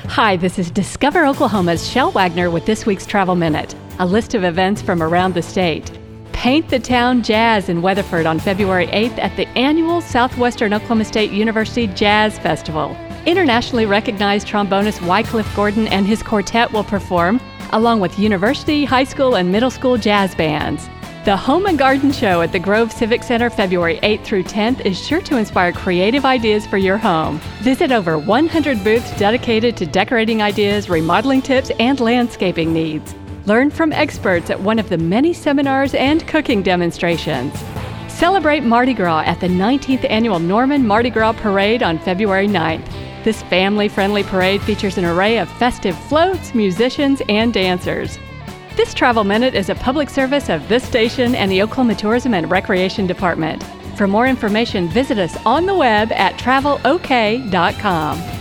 Hi, this is Discover Oklahoma's Shel Wagner with this week's Travel Minute, a list of events from around the state. Paint the Town Jazz in Weatherford on February 8th at the annual Southwestern Oklahoma State University Jazz Festival. Internationally recognized trombonist Wycliffe Gordon and his quartet will perform, along with university, high school, and middle school jazz bands. The Home and Garden Show at the Grove Civic Center February 8th through 10th is sure to inspire creative ideas for your home. Visit over 100 booths dedicated to decorating ideas, remodeling tips, and landscaping needs. Learn from experts at one of the many seminars and cooking demonstrations. Celebrate Mardi Gras at the 19th Annual Norman Mardi Gras Parade on February 9th. This family-friendly parade features an array of festive floats, musicians, and dancers. This Travel Minute is a public service of this station and the Oklahoma Tourism and Recreation Department. For more information, visit us on the web at travelok.com.